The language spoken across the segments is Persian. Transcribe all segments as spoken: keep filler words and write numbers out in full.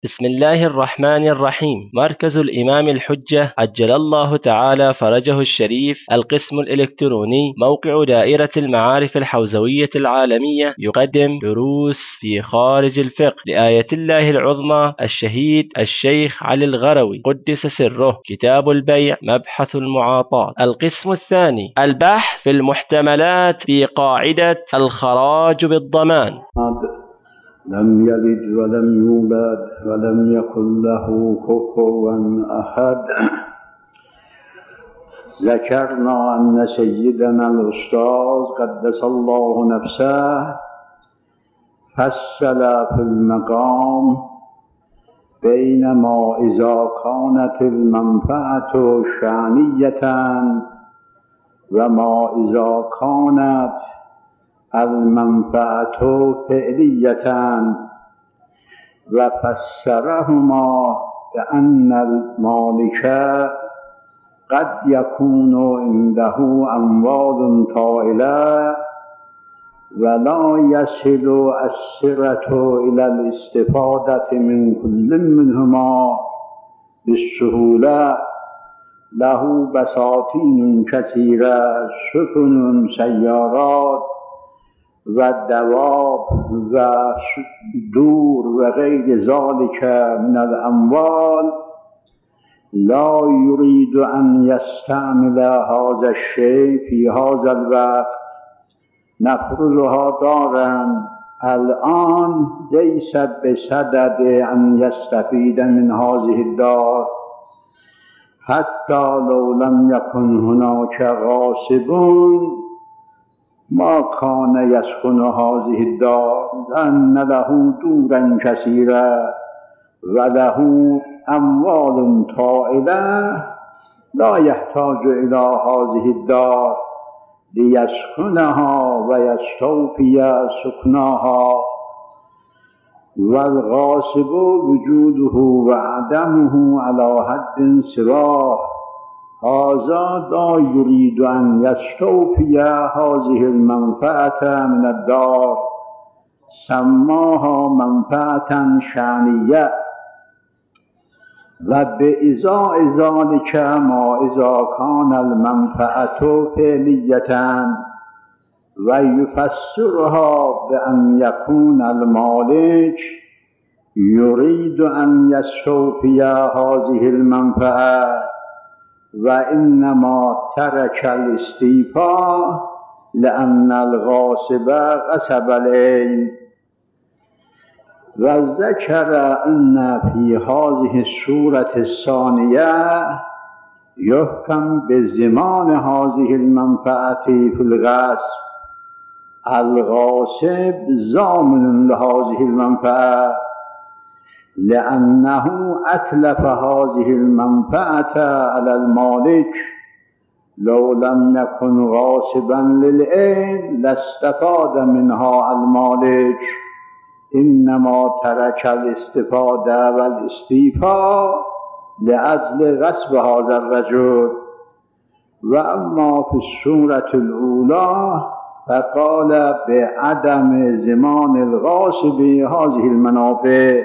بسم الله الرحمن الرحيم. مركز الإمام الحجة عجل الله تعالى فرجه الشريف، القسم الإلكتروني، موقع دائرة المعارف الحوزوية العالمية، يقدم دروس في خارج الفقه لآية الله العظمى الشهيد الشيخ علي الغروي قدس سره، كتاب البيع، مبحث المعاطاة. القسم الثاني، البحث في المحتملات في قاعدة الخراج بالضمان. لم يلد ولم يولد ولم يكن له كفوا أحد. ذكرنا أن سيدنا الأستاذ قدس الله نفسه فصل في المقام بينما إذا كانت المنفعة شأنية وما إذا كانت المنفعة فعلية، وفسرهما بأن المالك قد يكون عنده أموال طائلة ولا يصل السرة إلى الاستفادة من كل منهما بالسهولة، له بساتين كثيرة، سفن، سيارات و دواب و دور و غیر ذلك من الأموال، لا يريد أن يستعمل هذا الشيء في هذا الوقت. نفرضها دارا الآن ليس بصدد أن يستفيد من هذه الدار، حتى لو لم يكن هناك غاصبون ما كان يسكن هذه الدار، لأن له دورا كثيرة وله أموال طائلة لا يحتاج إلى هذه الدار ليسكنها ويستوفي سكناها. والغاصب وجوده وعدمه على حد سواء، هذا لا يريد أن يستوفي هذه المنفعة من الدار، سماها منفعة شأنية. وبإزاء ذلك ما إذا كان المنفعة فعلية، ويفسرها بأن يكون المالك يريد أن يستوفي هذه المنفعة وإنما ترك الاستيفاء لأن الغاصب غصب العين. وذكر أن في هذه السورة الثانية يحكم بضمان هذه المنفعة في الغصب. الغاصب ضامن لهذه المنفعة لأنه أتلف هذه المنفعة على المالك. لو لم يكن غاصبا للعين لاستفاد منها المالك، إنما ترك الاستفادة والاستيفاء لأجل غصب هذا الرجل. وأما في السورة الأولى فقال بعدم ضمان الغاصب هذه المنافع،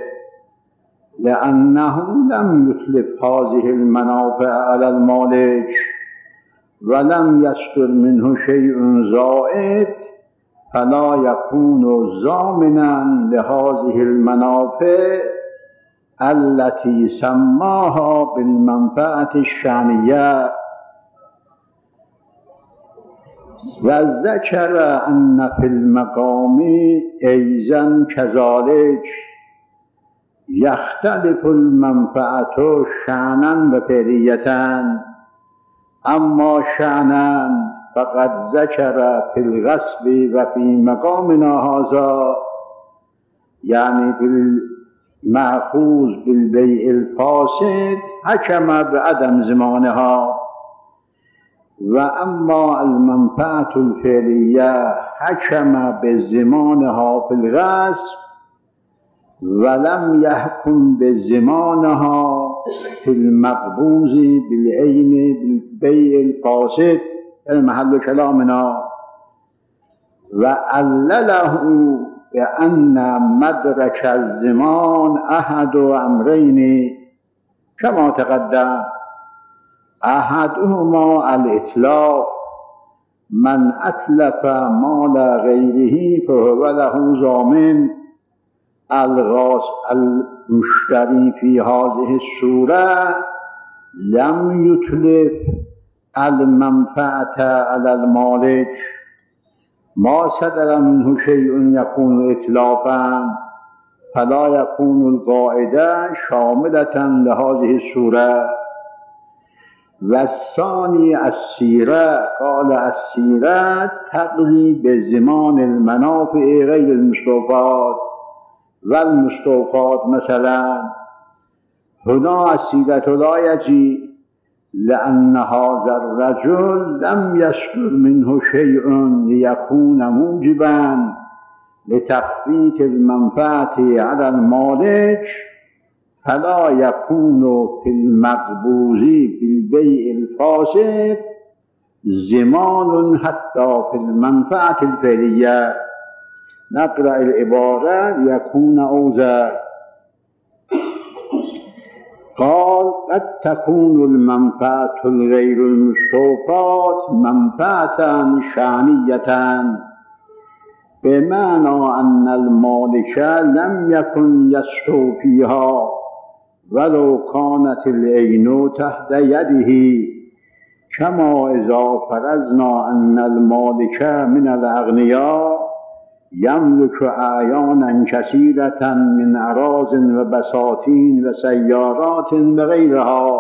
لأنه لم يتلف هذه المنافع على المالك ولم يصدر منه شيء زائد، فلا يكون ضامنا لهذه المنافع التي سماها بالمنفعة الشأنية. وذكر أن في المقام أيضا كذلك يختلف المنفعة شأنا وفعلية. أما شأنا فقد ذكر في الغصب وفي مقامنا هذا، يعني بالمأخوذ بالبيع الفاسد، حكم بعدم ضمانها. وأما المنفعة الفعلية حكم بضمانها في الغصب ولم يحكم بضمانها في المقبوض بالعين بالبيع الفاسد. المحل كلامنا. وعلله بأن مدرك الزمان أحد أمرين كما تقدم. أحدهما الإتلاف، من أتلف مال غيره فهو له ضامن. المشتري في هذه الصورة لم يتلف المنفعة على المالك، ما صدر منه شيء يكون إتلافا فلا يكون القاعدة شاملة لهذه الصورة. والثاني السيرة، قال السيرة تقضي بزمان المنافع غير المستوفات، والمستوفات مثلا هنا السيرة لا يجي لأن هذا الرجل لم يصدر منه شيء ليكون موجبا لتخفيف المنفعة على المالك، فلا يكون في المقبوض بالبيع الفاسد زمان حتى في المنفعة الفعلية. نقرأ العبارة ليكون أوضح. قال قد تكون المنفعة الغير المستوفاة منفعة شأنية، بمعنى أن المالك لم يكن يستوفيها ولو كانت العين تحت يده، كما إذا فرضنا أن المالك من الأغنياء يملك أعيانا كثيرة من أراضٍ وبساتين وسيارات وغيرها،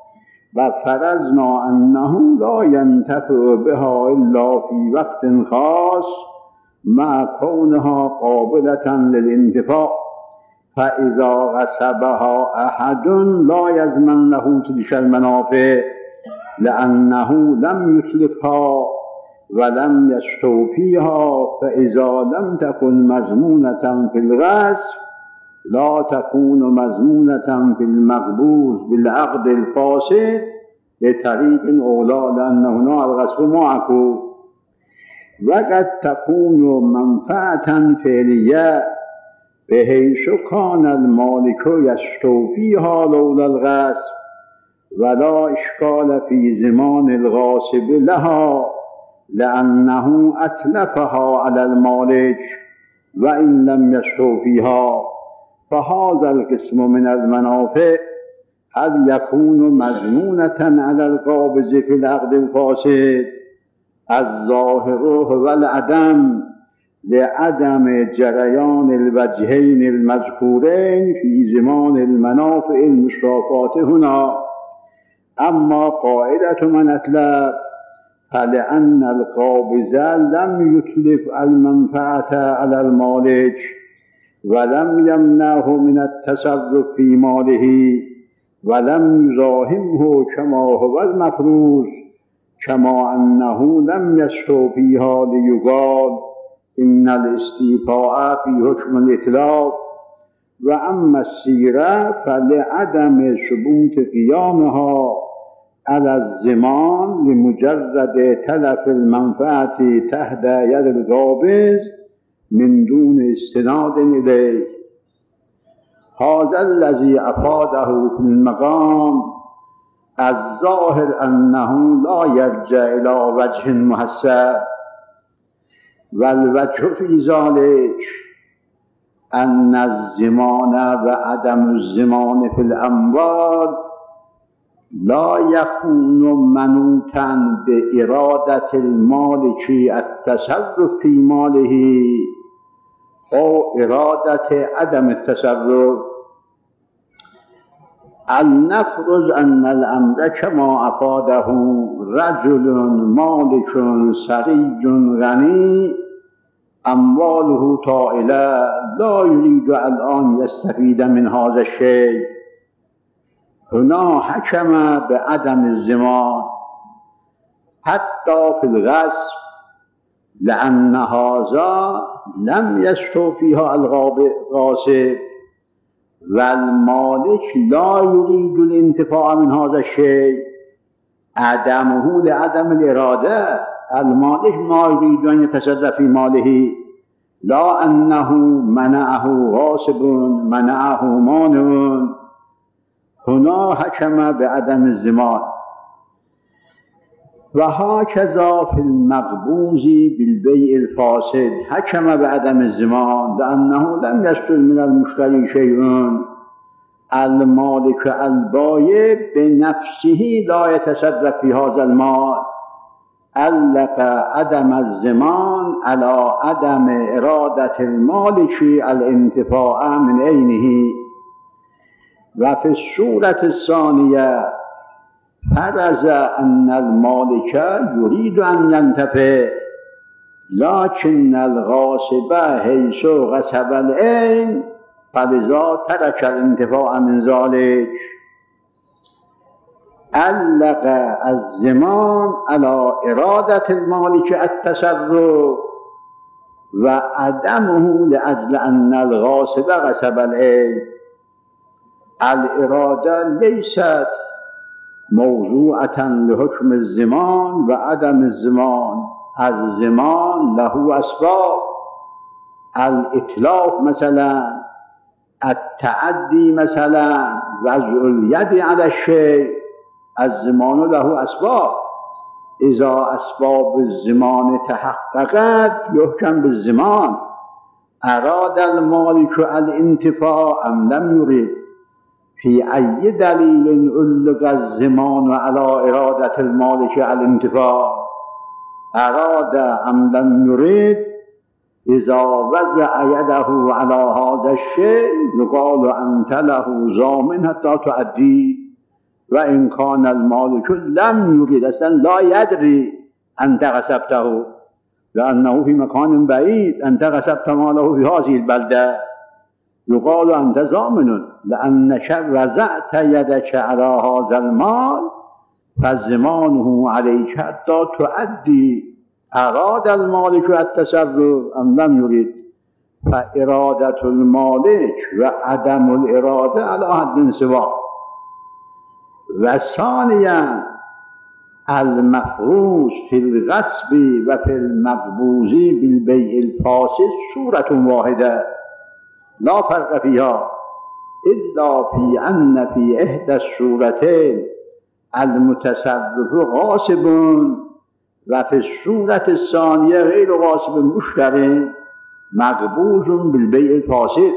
وفرضنا أنه لا ينتفع بها إلا في وقت خاص مع كونها قابلة للانتفاع، فإذا غصبها أحد لا يضمن له تلك المنافع لأنه لم يتلفها ولم يستوفيها، فإذا لم تكن مضمونة في الغصب لا تكون مضمونة في المقبوض بالعقد الفاسد بطريق أولى، لأن هنا الغصب معكوف. وقد تكون منفعة فعلية بحيث كان المالك يستوفيها لولا الغصب، ولا إشكال في زمان الغاصب لها لأنه أتلفها على المالك وإن لم يستوفيها. فهذا القسم من المنافع هل يكون مضمونة على القابض في العقد الفاسد؟ الظاهر هو العدم، لعدم جريان الوجهين المذكورين في زمان المنافع المستوفاة هنا. أما قاعدة من أتلف فلأن القابض لم يتلف المنفعة على المالك ولم يمنعه من التصرف في ماله ولم يزاحمه كما هو المفروض، كما أنه لم يستوفيها ليقال إن الاستيفاء في حكم الإتلاف. وأما السيرة فلعدم ثبوت قيامها على الزمان لمجرد تلف المنفعة تحت يد القابض من دون استناد إليه. هذا الذي أفاده في المقام الظاهر أنه لا يرجع إلى وجه محسن، والوجه في ذلك أن الزمان وعدم الزمان في الأموال لا يكون منوطا بإرادة المالك التصرف في ماله أو إرادة عدم التصرف. لنفرض أن الأمر كما أفاده رجل مالك ثري غني أمواله طائلة لا يريد الآن يستفيد من هذا الشيء، هنا حكم بعدم الزمان حتى في الغصب لأن هذا لم يستوفيها الغاصب، والمالك لا يريد الانتفاع من هذا الشيء، عدمه لعدم الإرادة، المالك ما يريد أن يتصرف في ماله لا انه منعه غاصب منعه مانع. هنا حكم بعدم الزمان. وهكذا في المقبوض بالبيع الفاسد حكم بعدم الزمان، لأنه لم يصدر من المشتري شيء. المالك البائع بنفسه لا يتصرف في هذا المال. علق عدم الزمان على عدم إرادة المالك الانتفاع من عينه. وفي الصورة الثانية فرض أن المالك يريد أن ينتفع، لكن الغاصب حيث غصب العين فلذا ترك الانتفاع من ذلك. علق الزمان على إرادة المالك التصرف وعدمه لأجل أن الغاصب غصب العين. الإرادة ليست موضوعة لحكم الزمان وعدم الزمان. الزمان له أسباب، الإتلاف مثلا، التعدي مثلا، وضع اليد على الشيء. الزمان له أسباب. إذا أسباب الزمان تحققت يحكم بالزمان. أراد المالك الانتفاع أم لم يرد؟ في أي دليل علق الزمان على إرادة المالك الانتفاع؟ أراد أم لم يرد؟ إذا وضع يده على هذا الشيء يقال أنت له ضامن حتى تؤدي. وإن كان المالك لم يرد، أصلا لا يدري أنت غصبته، لأنه في مكان بعيد، أنت غصبت ماله في هذه البلدة، يقال أنت ضامن، لأنك وضعت يدك على هذا المال فزمانه عليك حتى تؤدي. أراد المالك التصرف أم لم يرد؟ فإرادة المالك وعدم الإرادة على حد سواء. وثانيا المفروض في الغصب وفي المقبوض بالبيع الفاسد صورة واحدة لا فرق فيها، إلا في أن في إحدى الصورتين المتصرف غاصب وفي الصورة الثانية غير غاصب مشتري مقبوض بالبيع الفاسد.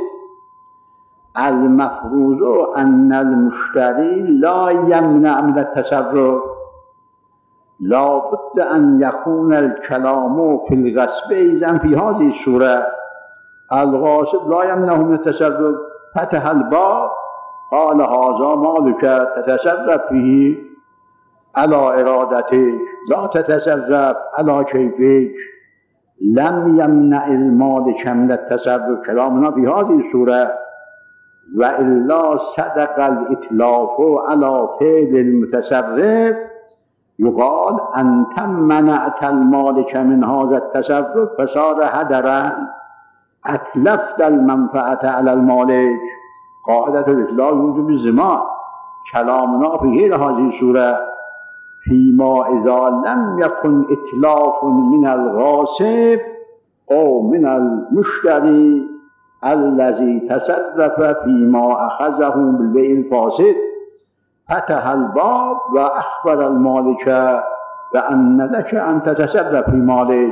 المفروض أن المشتري لا يمنع من التصرف. لا بد أن يكون الكلام في الغصب إذن في هذه الصورة. الغاصب لا يمنع من التصرف، فتح الباب قال هذا مالك تتصرف فيه على إرادتك، لا تتصرف على كيفك. لم يمنع المالك من التصرف. كلامنا في هذه الصورة. وإلا صدق الإتلاف على فعل المتصرف يقال أنت منعت المالك من هذا التصرف فصار هدرا، أتلفت المنفعة على المالك. قاعدة الإتلاف يوجب الزمان. كلامنا في غير هذه الصورة. فيما إذا لم يكن إتلاف من الغاصب أو من المشتري الذي تصرف فيما أخذه بالبيع الفاسد، فتح الباب وأخبر المالك بأن لك أن تتصرف في مالك.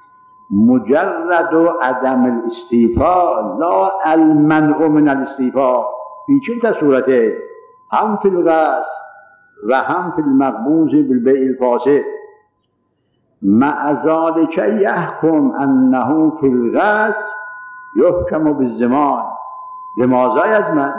مجرد عدم الاستيفاء لا المنع من الاستيفاء في كلتا صورتين، هم في الغصب وهم في المقبوض بالبيع الفاسد. مع ذلك يحكم أنه في الغصب يحكم بالزمان. لماذا يزمن؟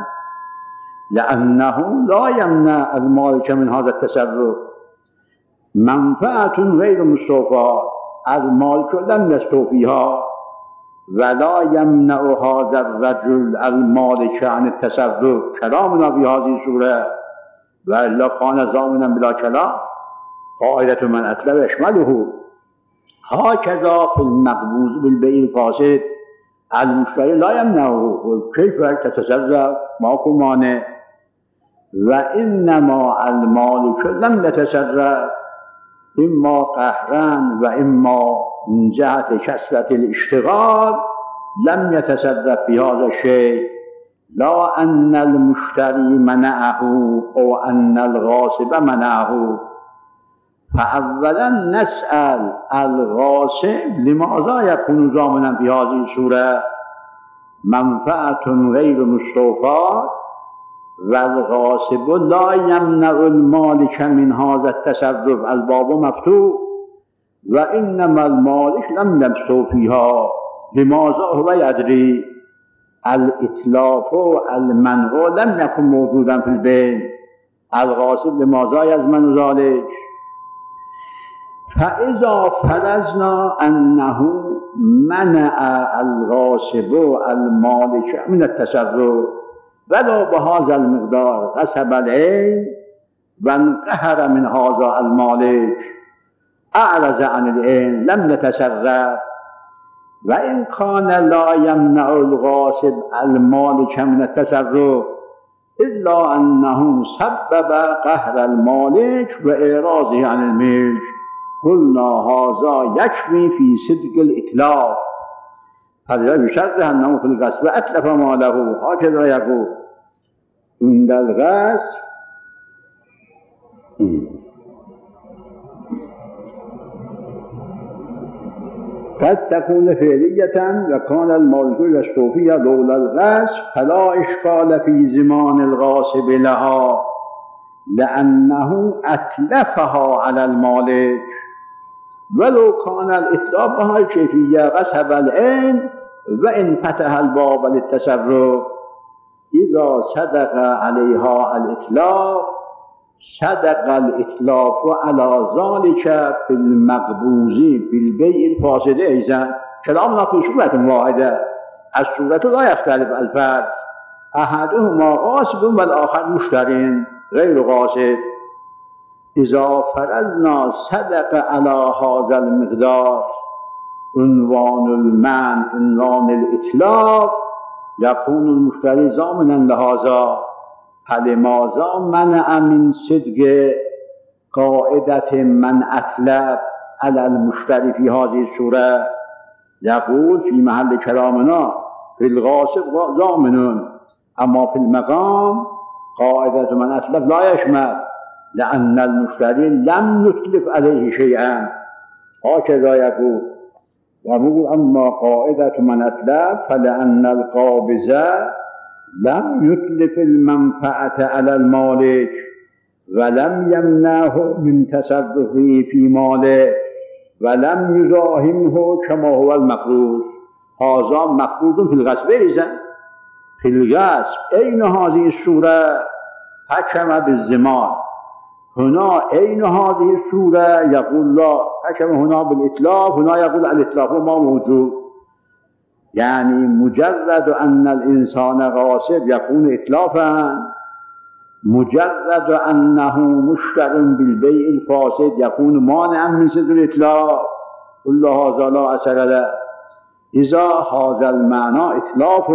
لأنه لا يمنع المالك من هذا التصرف. منفعة غير مستوفى، المالك لم يستوفيها، ولا يمنع هذا الرجل المالك عن التصرف. كلامنا في هذه الصورة. وإلا كان ضامنا بلا كلام. قاعدة من أتلف يشمله. هكذا في المقبوض بالبيع الفاسد المشتري لا يمنعه، كيف تتصرف؟ ماكو مانع. وإنما المالك لم يتصرف، إما قهرا وإما من جهة كثرة الاشتغال لم يتصرف في هذا الشيء، لا أن المشتري منعه أو أن الغاصب منعه. فأولا نسأل الغاصب لماذا يكون ضامنا في هذه الصورة؟ منفعة غير مستوفاة، والغاصب لا يمنع المالك من هذا التصرف، الباب مفتوح، وإنما المالك لم يستوفيها. لماذا؟ هو يدري الإتلاف المنع لم يكن موجودا في البين، الغاصب لماذا يضمن ذلك؟ فإذا فرضنا أنه منع الغاصب المالك من التصرف ولو بهذا المقدار غصب العين وانقهر من هذا المالك، أعرض عن العين، لم يتصرف. وإن كان لا يمنع الغاصب المالك من التصرف إلا أنه سبب قهر المالك وإعراضه عن الملك، قلنا هذا يكفي في صدق الإتلاف. هذا يشرح أنه في الغصب أتلف ماله. هكذا يقول عند الغصب قد تكون فعلية وكان المالك يستوفي لولا الغصب، فلا إشكال في زمان الغاصب لها لأنه أتلفها على المالك. ولو كان الإتلاف بهذه الكيفية غصب العين وإن فتح الباب للتصرف، إذا صدق عليها الإتلاف صدق الإتلاف على ذلك في المقبوض بالبيع الفاسد. إذن كلامنا في صورة واحدة، الصورة لا يختلف الفرد، أحدهما غاصب والآخر مشتري غير غاصب. إذا فرضنا صدق على هذا المقدار عنوان المنع عنوان الإتلاف، يكون المشتري ضامنا لهذا. فلماذا منع من صدق قاعدة من أتلف على المشتري في هذه الصورة؟ يقول في محل كلامنا في الغاصب ضامن، أما في المقام قاعدة من أتلف لا يشمل، لأن المشتري لم يتلف عليه شيئا. هكذا يقول يقول أما قاعدة من أتلف فلأن القابض لم يتلف المنفعة على المالك ولم يمنعه من تصرفه في ماله ولم يزاحمه كما هو المفروض. هذا مفروض في الغصب. إذن في الغصب أين هذه الصورة؟ حكم بالزمان. هنا أين هذه الصورة؟ يقول لا، حكم هنا بالإتلاف، هنا يقول الإتلاف ما موجود. يعني مجرد أن الإنسان غاصب يكون إتلافا، مجرد أنه مشتر بالبيع الفاسد يكون مانعا من صدق الإتلاف. كل هذا لا أثر له. إذا هذا المعنى إتلاف،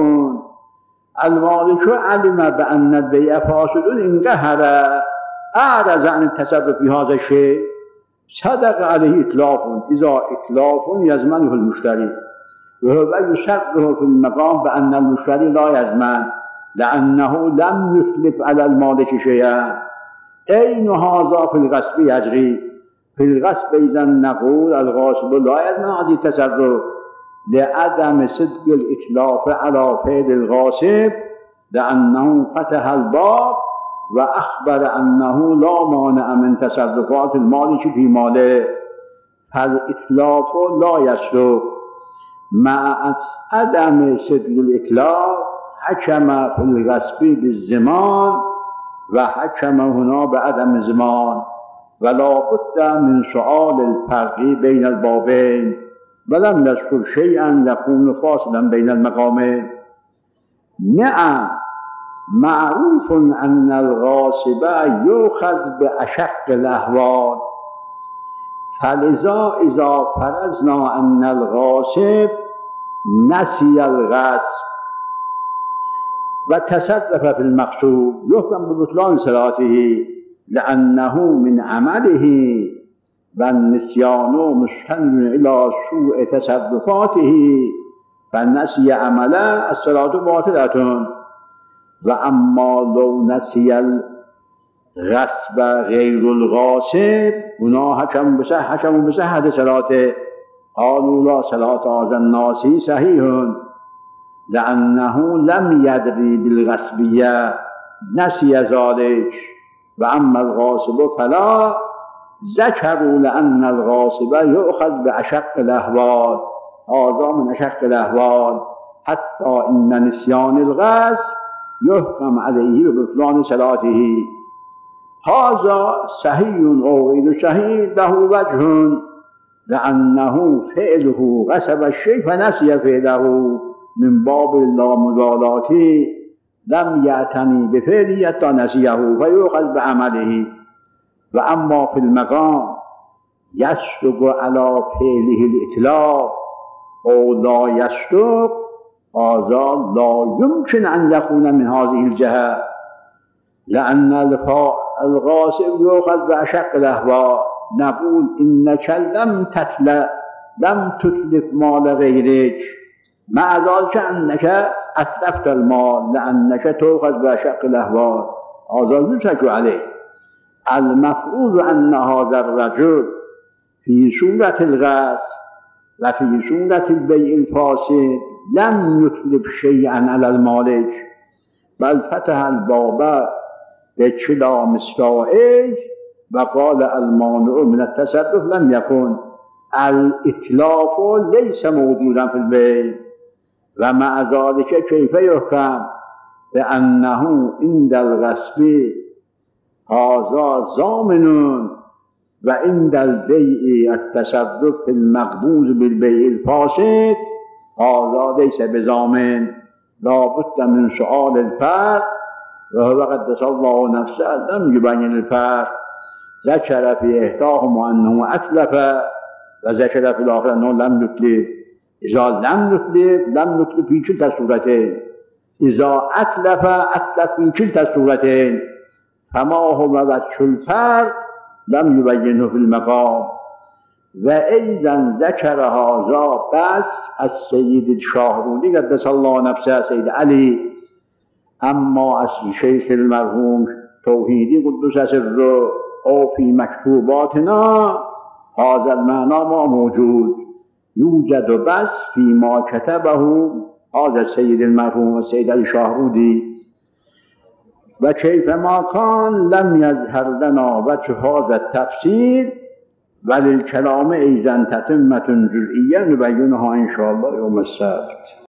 المالك علم بأن البيع فاسد انقهر، أعرض عن التصرف في هذا الشيء، صدق عليه إتلاف. إذا إتلاف يضمنه المشتري، وهو يشرح في المقام بأن المشتري لا يضمن لأنه لم يتلف على المالك شيئا. أين هذا في الغصب يجري؟ في الغصب إذن نقول الغاصب لا يضمن هذه التصرف لعدم صدق الإتلاف على فعل الغاصب، لأنه فتح الباب وأخبر أنه لا مانع من تصرفات المالك في ماله، فالإتلاف لا يصدق. مع عدم صدق الإتلاف حكم في الغصب بالزمان وحكم هنا بعدم الزمان، ولا بد من سؤال الفرق بين البابين، ولم يذكر شيئا يكون فاصلا بين المقامين. نعم معروف أن الغاصب يؤخذ بأشق الأهوال، فلذا إذا فرضنا أن الغاصب نسي الغصب وتصرف في المقصود يحكم ببطلان صلاته، لأنه من عمله والنسيان مستند إلى سوء تصرفاته فنسی عمله الصلاة باطلة. و اما لو نسی الغصب غیر الغاصب، اونا حکم بسه حکم بصحت صلاته. قالوا لا صلاة هذا الناس صحیح لأنه لم يدري بالغصبية نسي ذلك. و اما الغاصب فلا ذكروا لأن الغاصب يؤخذ بأشق الأهوال. هذا من أشق الأهوال حتى إن نسيان الغصب يحكم عليه ببطلان صلاته. هذا صحيح أو غير صحيح له وجه، لأنه فعله غصب الشيء فنسي فعله من باب اللامبالاة، لم يعتني بفعله حتى نسيه فيؤخذ بعمله. و اما في المقام يصدق على فعله الإطلاق أو لا يصدق، هذا لا يمكن أن يكون من هذه الجهة، لأن الغاصب يؤخذ بأشق الأهوال. نقول إنك لم تتلف لم تتلف مال غيرك، مع ذلك أنك أتلفت المال لأنك تؤخذ بأشق الأهوال، هذا يترك عليه. المفروض أن هذا الرجل في سورة الغصب وفي سورة البيع الفاسد لم يتلف شيئا على المالك، بل فتح الباب بكلا مصراعيه وقال المانع من التصرف لم يكن. الإتلاف ليس موجودا في البيع، ومع ذلك كيف يحكم بأنه عند الغصب هذا ضامن وعند البيع التصرف في المقبوض بالبيع الفاسد هذا ليس بضامن؟ لا بد من سؤال الفرق، وهو قدس الله نفسه لم يبين الفرق. ذكر في إحداهما أنه أتلف وذكر في الآخر أنه لم يتلف. إذا لم يتلف لم يتلف في كلتا الصورتين، إذا أتلف أتلف في كلتا الصورتين، فما هو وجه الفرق لم يبينه في المقام. وأيضا ذكر هذا بس السيد الشاهرودي قدس الله نفسه سيد علي، اما از شیخ المرحوم توحیدی قدس سره او في مكتوباتنا هذا المعنى ما موجود، يوجد بس فيما كتبه هذا السيد المرحوم السيد علي شاهرودي. وكيفما كان لم يظهر لنا وجه هذا التفسير، وللكلام أيضا تتمة جزئية نبينها إن شاء الله يوم السبت.